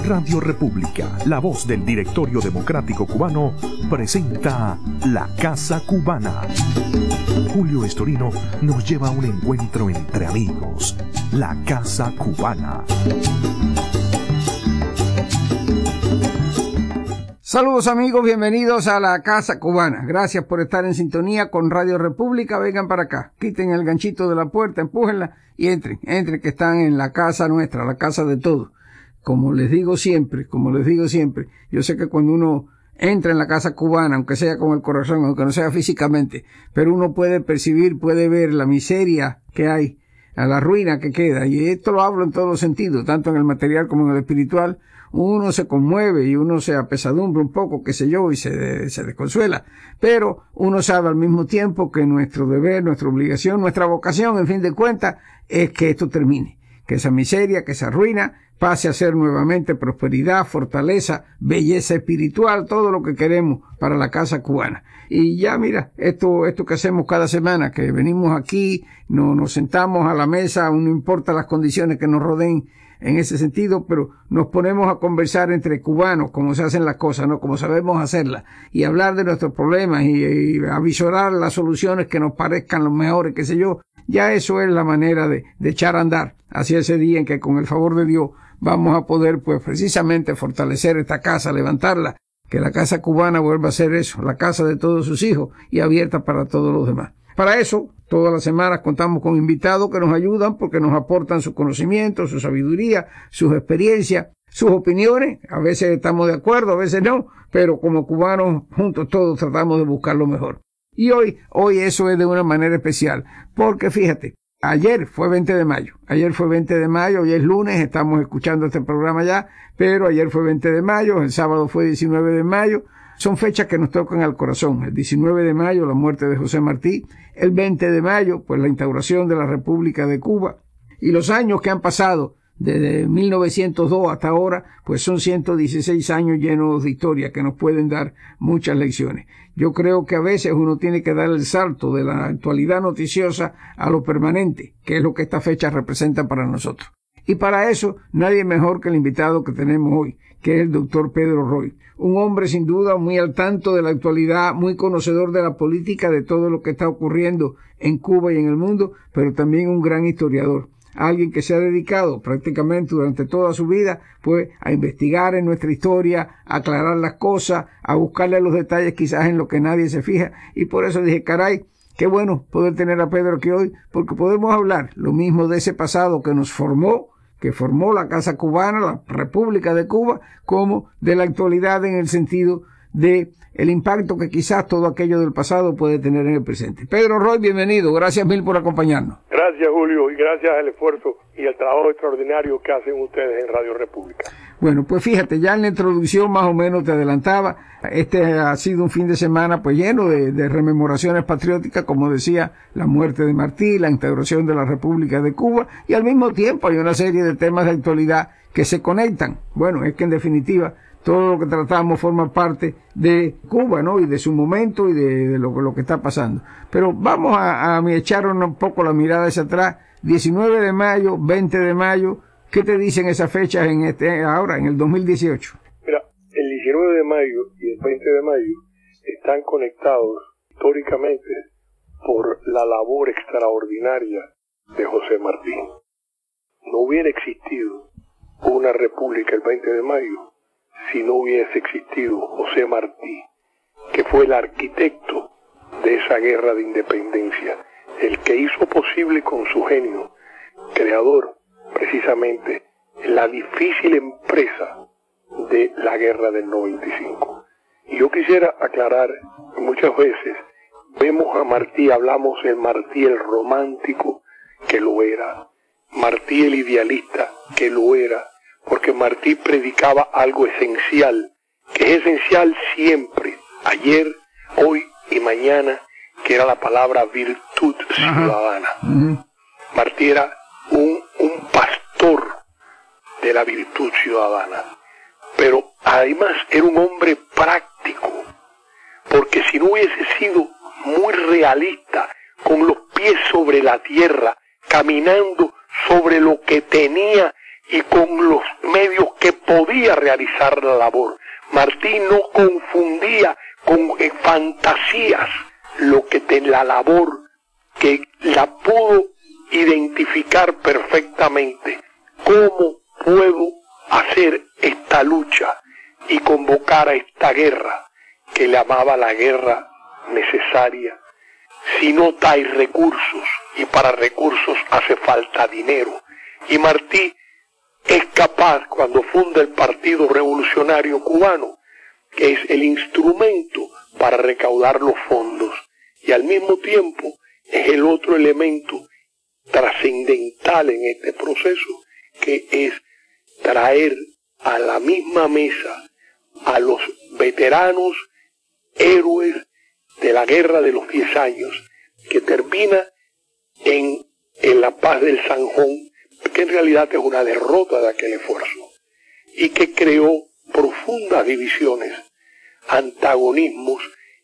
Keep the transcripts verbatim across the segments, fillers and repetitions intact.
Radio República, la voz del Directorio Democrático Cubano, presenta La Casa Cubana. Julio Estorino nos lleva a un encuentro entre amigos. La Casa Cubana. Saludos amigos, bienvenidos a La Casa Cubana. Gracias por estar en sintonía con Radio República. Vengan para acá, quiten el ganchito de la puerta, empújenla y entren, entren que están en la casa nuestra, la casa de todos. Como les digo siempre, como les digo siempre, yo sé que cuando uno entra en la Casa Cubana, aunque sea con el corazón, aunque no sea físicamente, pero uno puede percibir, puede ver la miseria que hay, a la ruina que queda, y esto lo hablo en todos los sentidos, tanto en el material como en el espiritual. Uno se conmueve y uno se apesadumbra un poco, qué sé yo, y se, se desconsuela. Pero uno sabe al mismo tiempo que nuestro deber, nuestra obligación, nuestra vocación, en fin de cuentas, es que esto termine. Que esa miseria, que esa ruina, pase a ser nuevamente prosperidad, fortaleza, belleza espiritual, todo lo que queremos para la casa cubana. Y ya mira, esto, esto que hacemos cada semana, que venimos aquí, no, nos sentamos a la mesa, no importa las condiciones que nos rodeen, en ese sentido, pero nos ponemos a conversar entre cubanos, como se hacen las cosas, ¿no? Como sabemos hacerlas, y hablar de nuestros problemas y, y avisorar las soluciones que nos parezcan los mejores, qué sé yo. Ya eso es la manera de, de echar a andar hacia ese día en que con el favor de Dios vamos a poder, pues, precisamente fortalecer esta casa, levantarla, que la casa cubana vuelva a ser eso, la casa de todos sus hijos y abierta para todos los demás. Para eso, todas las semanas contamos con invitados que nos ayudan porque nos aportan su conocimiento, su sabiduría, sus experiencias, sus opiniones. A veces estamos de acuerdo, a veces no, pero como cubanos juntos todos tratamos de buscar lo mejor. Y hoy, hoy eso es de una manera especial, porque fíjate, ayer fue veinte de mayo, ayer fue veinte de mayo, hoy es lunes, estamos escuchando este programa ya, pero ayer fue veinte de mayo, el sábado fue diecinueve de mayo, son fechas que nos tocan al corazón. El diecinueve de mayo, la muerte de José Martí. El veinte de mayo, pues la instauración de la República de Cuba. Y los años que han pasado, desde mil novecientos dos hasta ahora, pues son ciento dieciséis años llenos de historia que nos pueden dar muchas lecciones. Yo creo que a veces uno tiene que dar el salto de la actualidad noticiosa a lo permanente, que es lo que estas fechas representan para nosotros. Y para eso, nadie mejor que el invitado que tenemos hoy, que es el doctor Pedro Roy. Un hombre sin duda muy al tanto de la actualidad, muy conocedor de la política, de todo lo que está ocurriendo en Cuba y en el mundo, pero también un gran historiador. Alguien que se ha dedicado prácticamente durante toda su vida, pues, a investigar en nuestra historia, a aclarar las cosas, a buscarle los detalles quizás en lo que nadie se fija. Y por eso dije, caray, qué bueno poder tener a Pedro aquí hoy, porque podemos hablar lo mismo de ese pasado que nos formó, que formó la Casa Cubana, la República de Cuba, como de la actualidad en el sentido de el impacto que quizás todo aquello del pasado puede tener en el presente. Pedro Roy, bienvenido, gracias mil por acompañarnos. Gracias, Julio, y gracias al esfuerzo y al trabajo extraordinario que hacen ustedes en Radio República. Bueno, pues fíjate, ya en la introducción más o menos te adelantaba, este ha sido un fin de semana pues lleno de, de rememoraciones patrióticas, como decía, la muerte de Martí, la instauración de la República de Cuba, y al mismo tiempo hay una serie de temas de actualidad que se conectan. Bueno, es que en definitiva todo lo que tratamos forma parte de Cuba, ¿no? Y de su momento y de, de lo, lo que está pasando. Pero vamos a, a echar un poco la mirada hacia atrás. diecinueve de mayo, veinte de mayo, ¿qué te dicen esas fechas en este, ahora, en el dos mil dieciocho? Mira, el diecinueve de mayo y el veinte de mayo están conectados históricamente por la labor extraordinaria de José Martí. No hubiera existido una república el veinte de mayo si no hubiese existido José Martí, que fue el arquitecto de esa guerra de independencia, el que hizo posible con su genio creador precisamente la difícil empresa de la guerra del noventa y cinco. Y yo quisiera aclarar, muchas veces vemos a Martí, hablamos del Martí el romántico, que lo era, Martí el idealista, que lo era, porque Martí predicaba algo esencial, que es esencial siempre, ayer, hoy y mañana, que era la palabra virtud ciudadana. Uh-huh. Martí era un, un pastor de la virtud ciudadana, pero además era un hombre práctico, porque si no hubiese sido muy realista, con los pies sobre la tierra, caminando sobre lo que tenía y con los medios que podía realizar la labor. Martí no confundía con eh, fantasías lo que te, la labor que la pudo identificar perfectamente. ¿Cómo puedo hacer esta lucha y convocar a esta guerra que le llamaba la guerra necesaria? Si no hay recursos, y para recursos hace falta dinero. Y Martí es capaz, cuando funda el Partido Revolucionario Cubano, que es el instrumento para recaudar los fondos, y al mismo tiempo es el otro elemento trascendental en este proceso, que es traer a la misma mesa a los veteranos héroes de la guerra de los diez años, que termina en, en la paz del Zanjón, que en realidad es una derrota de aquel esfuerzo, y que creó profundas divisiones, antagonismos,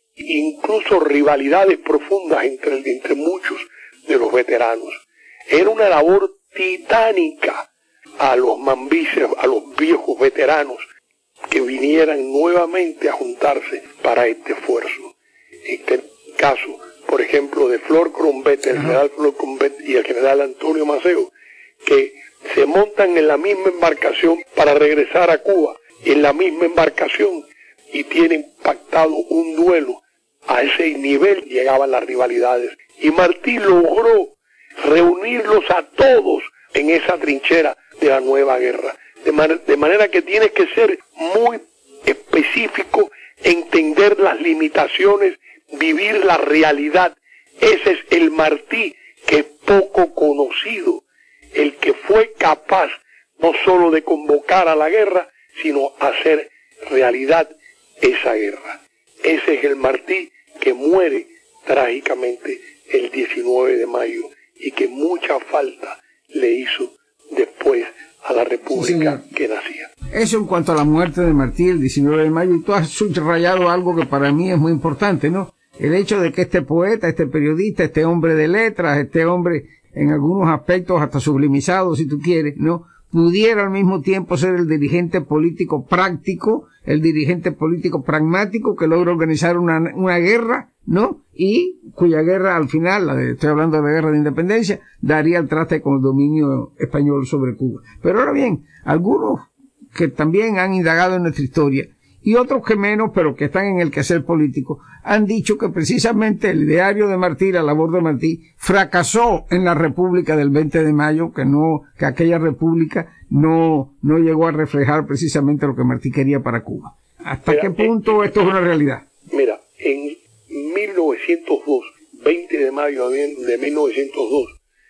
incluso rivalidades profundas entre, entre muchos de los veteranos. Era una labor titánica a los mambises, a los viejos veteranos, que vinieran nuevamente a juntarse para este esfuerzo. En este caso, por ejemplo, de Flor Crombet, el general Flor Crombet y el general Antonio Maceo, que se montan en la misma embarcación para regresar a Cuba, en la misma embarcación, y tienen pactado un duelo. A ese nivel llegaban las rivalidades. Y Martí logró reunirlos a todos en esa trinchera de la nueva guerra. De, man- de manera que tienes que ser muy específico, entender las limitaciones, vivir la realidad. Ese es el Martí que es poco conocido, el que fue capaz no solo de convocar a la guerra, sino hacer realidad esa guerra. Ese es el Martí que muere trágicamente el diecinueve de mayo y que mucha falta le hizo después a la república sí, que nacía. Eso en cuanto a la muerte de Martí el diecinueve de mayo, y tú has subrayado algo que para mí es muy importante, ¿no? El hecho de que este poeta, este periodista, este hombre de letras, este hombre en algunos aspectos hasta sublimizado, si tú quieres, ¿no?, pudiera al mismo tiempo ser el dirigente político práctico, el dirigente político pragmático que logra organizar una, una guerra, ¿no? Y cuya guerra al final, la de, estoy hablando de la guerra de independencia, daría el traste con el dominio español sobre Cuba. Pero ahora bien, algunos que también han indagado en nuestra historia, y otros que menos, pero que están en el quehacer político, han dicho que precisamente el ideario de Martí, la labor de Martí, fracasó en la República del veinte de mayo, que no, que aquella República no, no llegó a reflejar precisamente lo que Martí quería para Cuba. ¿Hasta mira, qué punto eh, esto es una realidad? Mira, en mil novecientos dos, veinte de mayo de mil novecientos dos,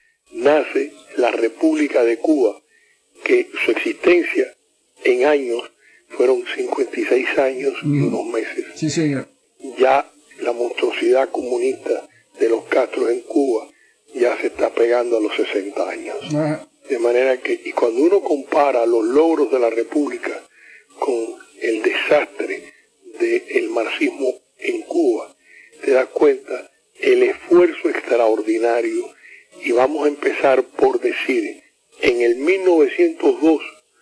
nace la República de Cuba, que su existencia en años fueron cincuenta y seis años y unos meses. Sí, señor. Ya la monstruosidad comunista de los Castro en Cuba ya se está pegando a los sesenta años. Ajá. De manera que, y cuando uno compara los logros de la República con el desastre del marxismo en Cuba, te das cuenta el esfuerzo extraordinario. Y vamos a empezar por decir, en el mil novecientos dos,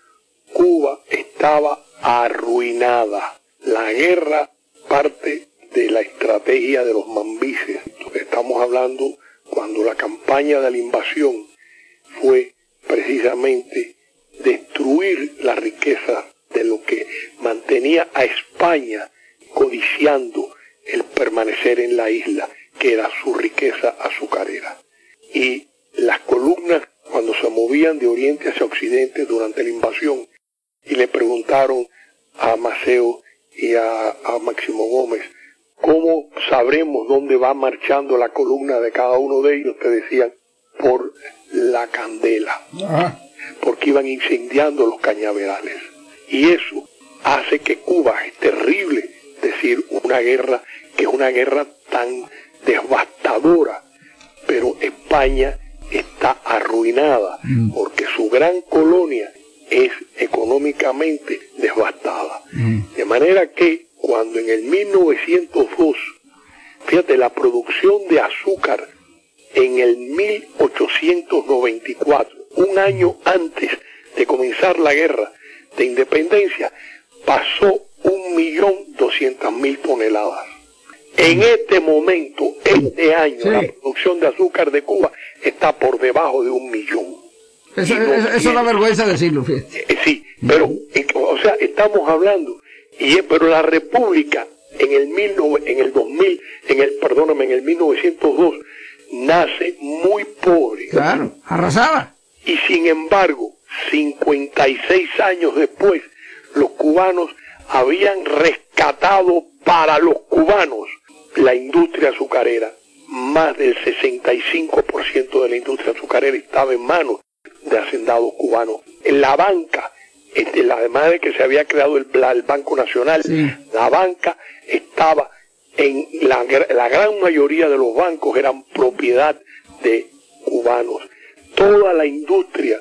Cuba estaba arruinada. La guerra parte de la estrategia de los mambises. Estamos hablando cuando la campaña de la invasión fue precisamente destruir la riqueza de lo que mantenía a España codiciando el permanecer en la isla, que era su riqueza azucarera. Y las columnas, cuando se movían de oriente hacia occidente durante la invasión, y le preguntaron a Maceo y a, a Máximo Gómez, ¿cómo sabremos dónde va marchando la columna de cada uno de ellos? Te decían, por la candela, Ajá. porque iban incendiando los cañaverales. Y eso hace que Cuba, es terrible decir una guerra, que es una guerra tan devastadora, pero España está arruinada, mm. porque su gran colonia es económicamente devastada. Mm. De manera que cuando en el mil novecientos dos, fíjate, la producción de azúcar en el mil ochocientos noventa y cuatro, un año antes de comenzar la guerra de independencia, pasó un millón doscientas mil toneladas. En este momento, este año, sí, la producción de azúcar de Cuba está por debajo de un millón. Eso, no eso, eso da vergüenza decirlo, fíjate. Eh, sí, pero, o sea, estamos hablando, y pero la República en el mil, en el dos mil, en el, perdóname, en el mil novecientos dos, nace muy pobre. Claro, arrasaba. Y sin embargo, cincuenta y seis años después, los cubanos habían rescatado para los cubanos la industria azucarera. Más del sesenta y cinco por ciento de la industria azucarera estaba en manos de hacendados cubanos. En la banca, este, además de que se había creado el, el Banco Nacional, sí, la banca estaba en la, la gran mayoría de los bancos eran propiedad de cubanos. Toda la industria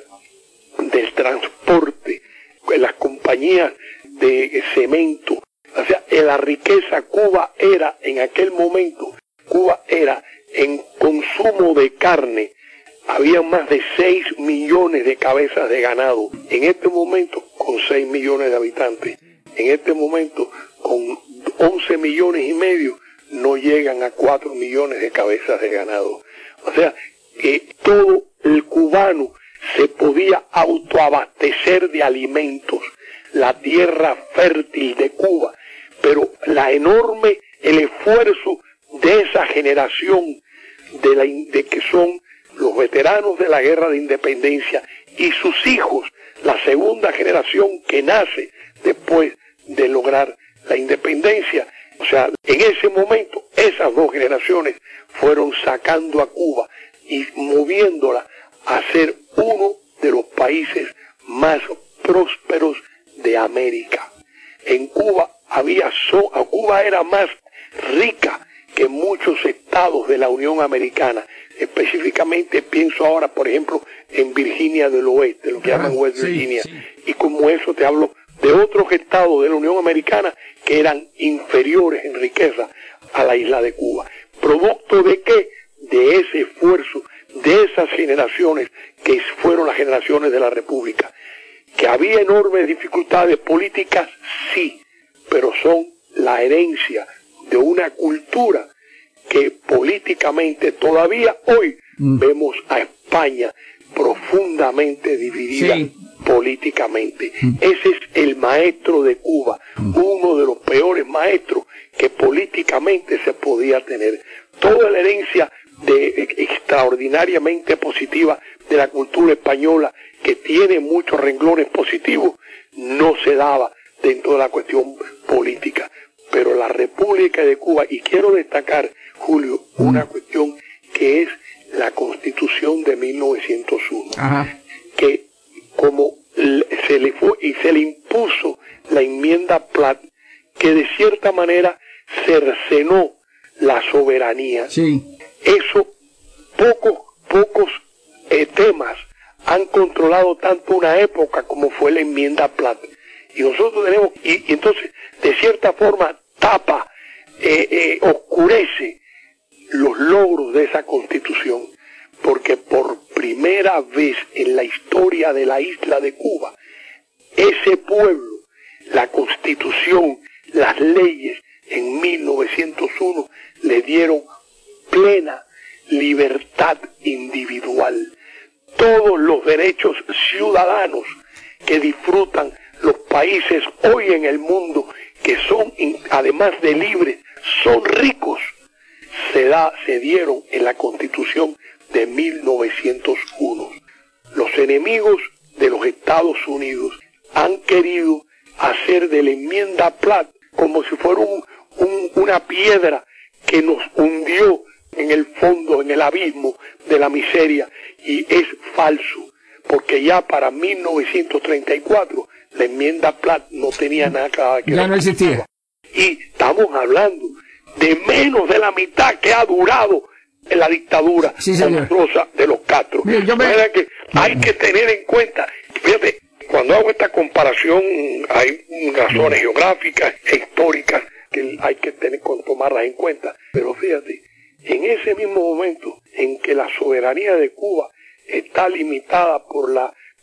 del transporte, las compañías de cemento, o sea, en la riqueza, Cuba era en aquel momento, Cuba era en consumo de carne, había más de seis millones de cabezas de ganado. En este momento, con seis millones de habitantes, en este momento, con once millones y medio, no llegan a cuatro millones de cabezas de ganado. O sea, que todo el cubano se podía autoabastecer de alimentos, la tierra fértil de Cuba, pero la enorme, el esfuerzo de esa generación de, la, de que son los veteranos de la guerra de independencia y sus hijos, la segunda generación que nace después de lograr la independencia. O sea, en ese momento, esas dos generaciones fueron sacando a Cuba y moviéndola a ser uno de los países más prósperos de América. En Cuba había, so, Cuba era más rica que muchos estados de la Unión Americana. Específicamente pienso ahora, por ejemplo, en Virginia del Oeste, lo que ah, llaman West Virginia. Sí, sí. Y como eso te hablo de otros estados de la Unión Americana que eran inferiores en riqueza a la isla de Cuba. ¿Producto de qué? De ese esfuerzo, de esas generaciones que fueron las generaciones de la República. Que había enormes dificultades políticas, sí, pero son la herencia de una cultura que políticamente todavía hoy mm. vemos a España profundamente dividida sí. políticamente. Mm. Ese es el maestro de Cuba, mm. uno de los peores maestros que políticamente se podía tener. Toda la herencia de, extraordinariamente positiva de la cultura española, que tiene muchos renglones positivos, no se daba dentro de la cuestión política. Pero la República de Cuba, y quiero destacar, Julio, mm. una cuestión que es la Constitución de mil novecientos uno, Ajá. que como se le fue y se le impuso la enmienda Platt, que de cierta manera cercenó la soberanía. Sí. Eso, pocos, pocos eh, temas han controlado tanto una época como fue la enmienda Platt. Y nosotros tenemos, y, y entonces, de cierta forma, tapa, eh, eh, oscurece los logros de esa Constitución, porque por primera vez en la historia de la isla de Cuba, ese pueblo, la Constitución, las leyes en mil novecientos uno le dieron plena libertad individual. Todos los derechos ciudadanos que disfrutan los países hoy en el mundo, que son, además de libres, son ricos, se da, se dieron en la Constitución de mil novecientos uno. Los enemigos de los Estados Unidos han querido hacer de la enmienda Platt como si fuera un, un, una piedra que nos hundió en el fondo, en el abismo de la miseria, y es falso, porque ya para mil novecientos treinta y cuatro la enmienda Platt no tenía nada que ver. Ya no existía. Y estamos hablando de menos de la mitad que ha durado en la dictadura sí, monstruosa de los Castro. Mira, yo me... que hay que tener en cuenta, fíjate, cuando hago esta comparación hay razones geográficas e históricas que hay que tener, tomarlas en cuenta, pero fíjate, en ese mismo momento en que la soberanía de Cuba está limitada por la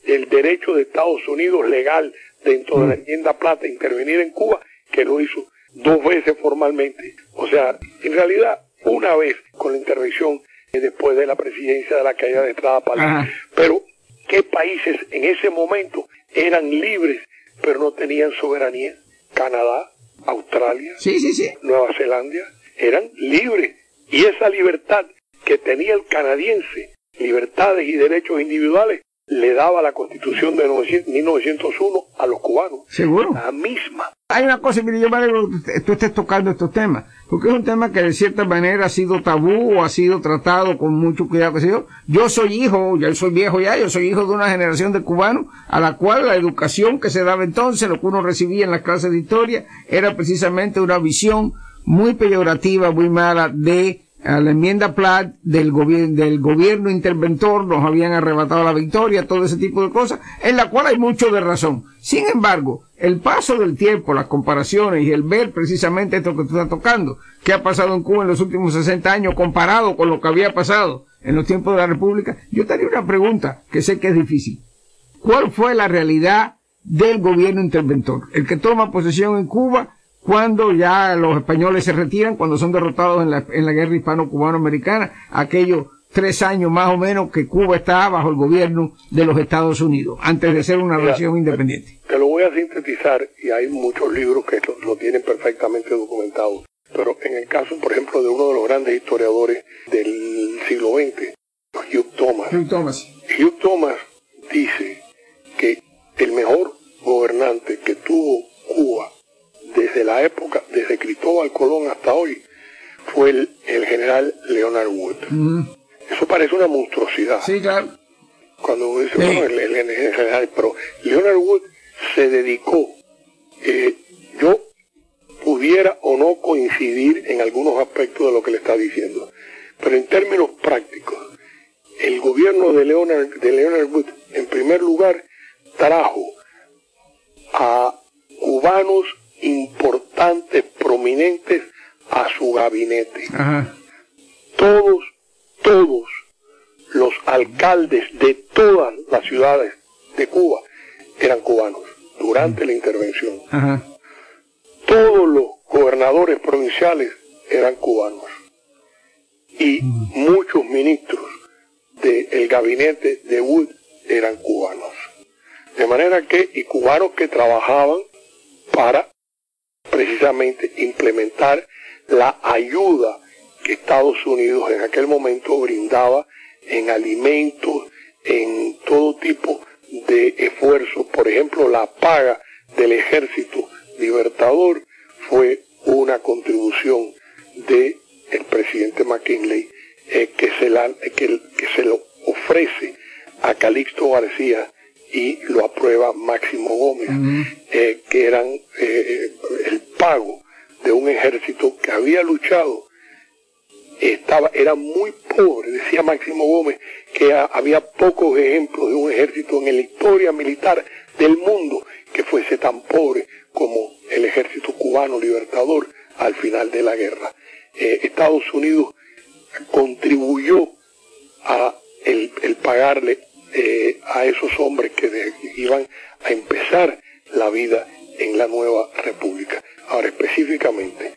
el derecho de Estados Unidos legal dentro de la enmienda Plata intervenir en Cuba, que lo hizo dos veces formalmente. O sea, en realidad, una vez con la intervención después de la presidencia de la caída de Estrada Palma. Pero, ¿qué países en ese momento eran libres, pero no tenían soberanía? Canadá, Australia, sí, sí, sí. Nueva Zelanda, eran libres. Y esa libertad que tenía el canadiense, libertades y derechos individuales, le daba la Constitución de mil novecientos uno a los cubanos. ¿Seguro? La misma. Hay una cosa, mire, yo me alegro que tú estés tocando estos temas, porque es un tema que de cierta manera ha sido tabú o ha sido tratado con mucho cuidado, que sé yo. Yo soy hijo, ya soy viejo ya, yo soy hijo de una generación de cubanos a la cual la educación que se daba entonces, lo que uno recibía en las clases de historia, era precisamente una visión muy peyorativa, muy mala de a la enmienda Platt del gobierno del gobierno interventor, nos habían arrebatado la victoria, todo ese tipo de cosas, en la cual hay mucho de razón. Sin embargo, el paso del tiempo, las comparaciones y el ver precisamente esto que tú estás tocando, que ha pasado en Cuba en los últimos sesenta años comparado con lo que había pasado en los tiempos de la República, yo te haría una pregunta que sé que es difícil. ¿Cuál fue la realidad del gobierno interventor? El que toma posesión en Cuba cuando ya los españoles se retiran, cuando son derrotados en la, en la guerra hispano-cubano-americana, aquellos tres años más o menos que Cuba está bajo el gobierno de los Estados Unidos, antes de ser una Mira, nación independiente. Te lo voy a sintetizar, y hay muchos libros que lo, lo tienen perfectamente documentado, pero en el caso, por ejemplo, de uno de los grandes historiadores del siglo veinte, Hugh Thomas. Hugh Thomas. Hugh Thomas dice que el mejor gobernante que tuvo Cuba desde la época, desde Cristóbal Colón hasta hoy, fue el, el general Leonard Wood. Mm. Eso parece una monstruosidad. Sí, claro. Cuando dice, sí. bueno, el, el, el general, pero Leonard Wood se dedicó, eh, yo pudiera o no coincidir en algunos aspectos de lo que le está diciendo, pero en términos prácticos, el gobierno de Leonard, de Leonard Wood, en primer lugar, trajo a cubanos importantes, prominentes a su gabinete. Ajá. Todos, todos los alcaldes de todas las ciudades de Cuba eran cubanos durante la intervención. Ajá. Todos los gobernadores provinciales eran cubanos. Y muchos ministros del gabinete de Wood eran cubanos. De manera que, y cubanos que trabajaban para precisamente implementar la ayuda que Estados Unidos en aquel momento brindaba en alimentos, en todo tipo de esfuerzos. Por ejemplo, la paga del Ejército Libertador fue una contribución del presidente McKinley eh, que, se la, que, que se lo ofrece a Calixto García y lo aprueba Máximo Gómez, uh-huh. eh, que eran eh, el pago de un ejército que había luchado, estaba era muy pobre. Decía Máximo Gómez que a, había pocos ejemplos de un ejército en la historia militar del mundo que fuese tan pobre como el ejército cubano libertador al final de la guerra. Eh, Estados Unidos contribuyó a el, el pagarle Eh, a esos hombres que de, iban a empezar la vida en la nueva república. Ahora, específicamente,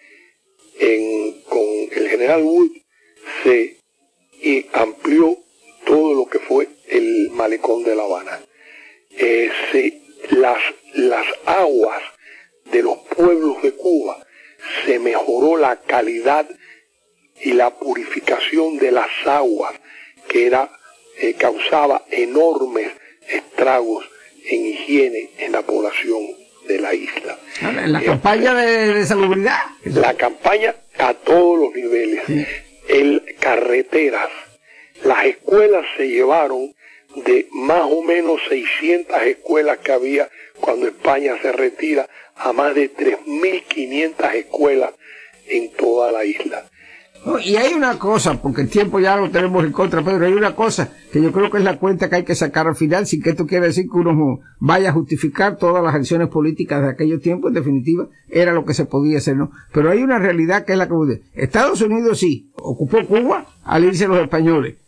en, con el general Wood se y amplió todo lo que fue el malecón de La Habana. Eh, se, las, las aguas de los pueblos de Cuba, se mejoró la calidad y la purificación de las aguas, que era Eh, causaba enormes estragos en higiene en la población de la isla. En la eh, campaña de, de salubridad. La campaña a todos los niveles. Sí. El, carreteras. Las escuelas se llevaron de más o menos seiscientas escuelas que había cuando España se retira a más de tres mil quinientas escuelas en toda la isla. No, y hay una cosa, porque el tiempo ya lo tenemos en contra, Pedro, hay una cosa que yo creo que es la cuenta que hay que sacar al final, sin que esto quiera decir que uno vaya a justificar todas las acciones políticas de aquellos tiempos, en definitiva, era lo que se podía hacer, ¿no? Pero hay una realidad que es la que Estados Unidos sí, ocupó Cuba al irse los españoles,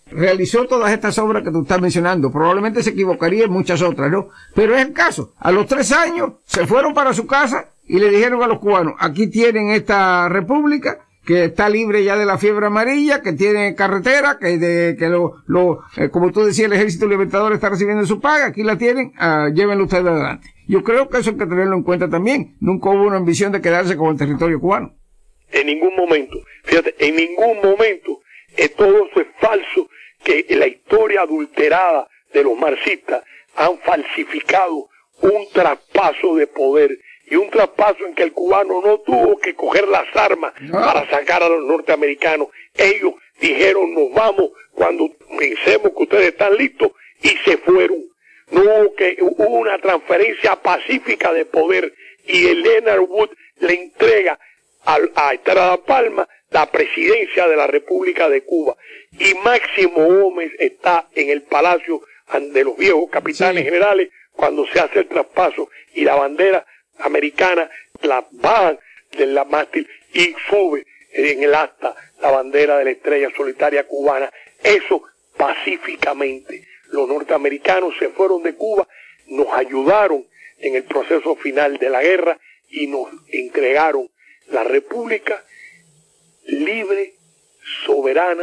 realizó todas estas obras que tú estás mencionando. Probablemente se equivocaría en muchas otras, ¿no? Pero es el caso. A los tres años se fueron para su casa y le dijeron a los cubanos, aquí tienen esta república, que está libre ya de la fiebre amarilla, que tiene carretera, que de, que lo, lo, eh, como tú decías, el Ejército Libertador está recibiendo su paga, aquí la tienen, uh, llévenlo ustedes adelante. Yo creo que eso hay que tenerlo en cuenta también. Nunca hubo una ambición de quedarse con el territorio cubano. En ningún momento. Fíjate, en ningún momento, eh, todo eso es falso, que la historia adulterada de los marxistas han falsificado un traspaso de poder. Y un traspaso en que el cubano no tuvo que coger las armas no. para sacar a los norteamericanos. Ellos dijeron, nos vamos cuando pensemos que ustedes están listos, y se fueron. No hubo que, hubo una transferencia pacífica de poder, y el Leonard Wood le entrega a, a Estrada Palma la presidencia de la República de Cuba. Y Máximo Gómez está en el Palacio de los viejos capitanes sí. generales cuando se hace el traspaso, y la bandera americana la bajan de la mástil y sube en el asta la bandera de la estrella solitaria cubana. Eso pacíficamente. Los norteamericanos se fueron de Cuba, nos ayudaron en el proceso final de la guerra y nos entregaron la república libre, soberana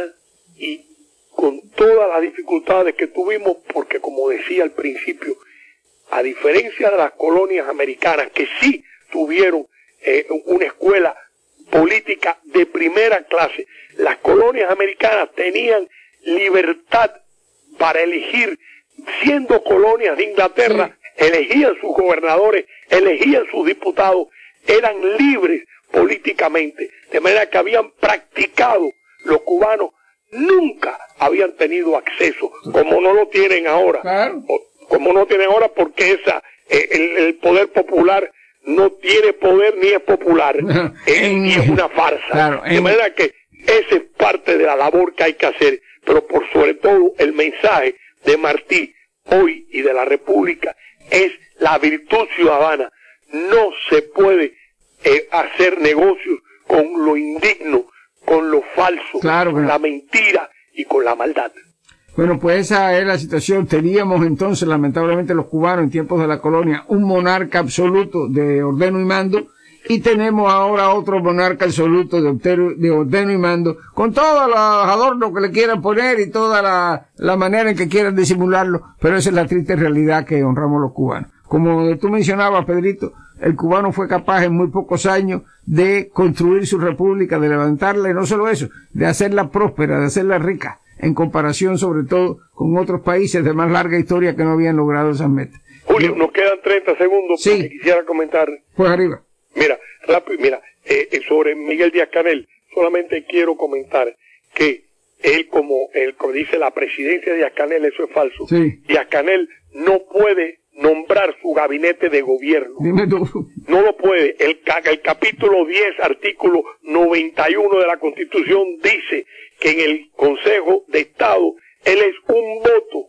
y con todas las dificultades que tuvimos, porque como decía al principio, a diferencia de las colonias americanas, que sí tuvieron eh, una escuela política de primera clase, las colonias americanas tenían libertad para elegir, siendo colonias de Inglaterra, sí. elegían sus gobernadores, elegían sus diputados, eran libres políticamente, de manera que habían practicado, los cubanos nunca habían tenido acceso, como no lo tienen ahora. Claro. Como no tienen ahora, porque esa eh, el, el poder popular no tiene poder ni es popular, eh, y es una farsa. Claro, de manera que esa es parte de la labor que hay que hacer, pero por sobre todo el mensaje de Martí hoy y de la República es la virtud ciudadana. No se puede eh, hacer negocios con lo indigno, con lo falso, claro, con la mentira y con la maldad. Bueno, pues esa es la situación. Teníamos entonces, lamentablemente, los cubanos en tiempos de la colonia, un monarca absoluto de ordeno y mando, y tenemos ahora otro monarca absoluto de, obtero, de ordeno y mando, con todos los adornos que le quieran poner y toda la, la manera en que quieran disimularlo, pero esa es la triste realidad que honramos los cubanos. Como tú mencionabas, Pedrito, el cubano fue capaz en muy pocos años de construir su república, de levantarla, y no solo eso, de hacerla próspera, de hacerla rica, en comparación sobre todo con otros países de más larga historia que no habían logrado esas metas. Julio, Yo, nos quedan treinta segundos sí. porque quisiera comentar. Pues arriba. Mira, rápido, mira, eh, sobre Miguel Díaz-Canel, solamente quiero comentar que él, como él como dice la presidencia de Díaz-Canel, eso es falso. Sí. Díaz-Canel no puede nombrar su gabinete de gobierno. Dime tú. No lo puede. El, el capítulo diez, artículo noventa y uno de la Constitución dice que en el Consejo de Estado él es un voto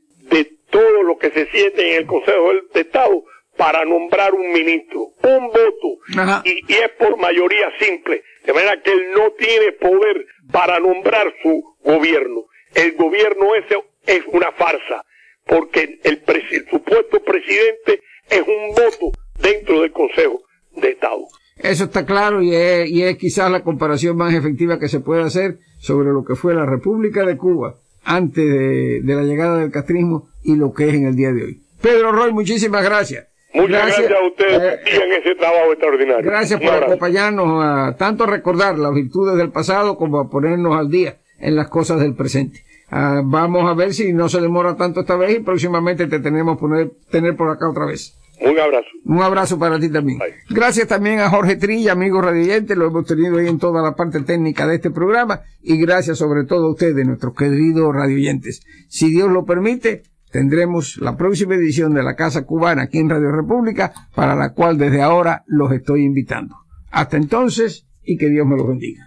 de todo lo que se siente en el Consejo de Estado para nombrar un ministro. Un voto. Y, y es por mayoría simple. De manera que él no tiene poder para nombrar su gobierno. El gobierno ese es una farsa, porque el, el supuesto presidente es un voto dentro del Consejo de Estado. Eso está claro, y es, y es quizás la comparación más efectiva que se puede hacer sobre lo que fue la República de Cuba antes de, de la llegada del castrismo y lo que es en el día de hoy. Pedro Roy, muchísimas gracias. Muchas gracias, gracias a ustedes eh, en ese trabajo extraordinario. Gracias por acompañarnos a tanto a recordar las virtudes del pasado como a ponernos al día en las cosas del presente. Uh, vamos a ver si no se demora tanto esta vez y próximamente te tenemos poner, tener por acá otra vez. Un abrazo. Un abrazo para ti también. Bye. Gracias también a Jorge Trilla, amigo radioyente, lo hemos tenido ahí en toda la parte técnica de este programa, y gracias sobre todo a ustedes, nuestros queridos radioyentes. Si Dios lo permite, tendremos la próxima edición de La Casa Cubana aquí en Radio República, para la cual desde ahora los estoy invitando. Hasta entonces, y que Dios me los bendiga.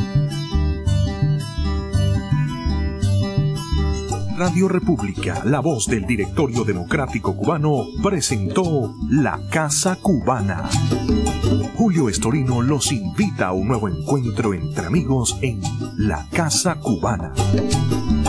Radio República, la voz del Directorio Democrático Cubano, presentó La Casa Cubana. Julio Estorino los invita a un nuevo encuentro entre amigos en La Casa Cubana.